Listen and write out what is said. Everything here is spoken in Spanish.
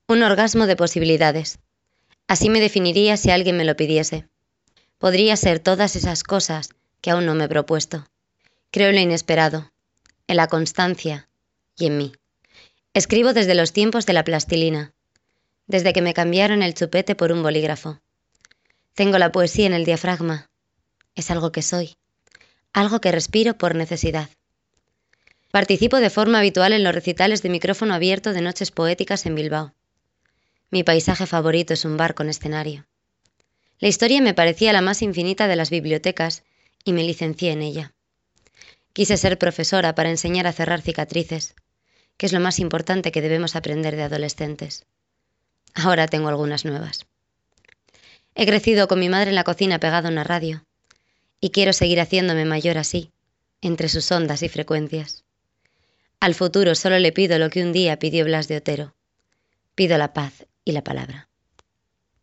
Un orgasmo de posibilidades. Así me definiría si alguien me lo pidiese. Podría ser todas esas cosas que aún no me he propuesto. Creo en lo inesperado, en la constancia y en mí. Escribo desde los tiempos de la plastilina, desde que me cambiaron el chupete por un bolígrafo. Tengo la poesía en el diafragma. Es algo que soy, algo que respiro por necesidad. Participo de forma habitual en los recitales de micrófono abierto de noches poéticas en Bilbao. Mi paisaje favorito es un bar con escenario. La historia me parecía la más infinita de las bibliotecas y me licencié en ella. Quise ser profesora para enseñar a cerrar cicatrices, que es lo más importante que debemos aprender de adolescentes. Ahora tengo algunas nuevas. He crecido con mi madre en la cocina pegada a una radio y quiero seguir haciéndome mayor así, entre sus ondas y frecuencias. Al futuro solo le pido lo que un día pidió Blas de Otero. Pido la paz y la palabra.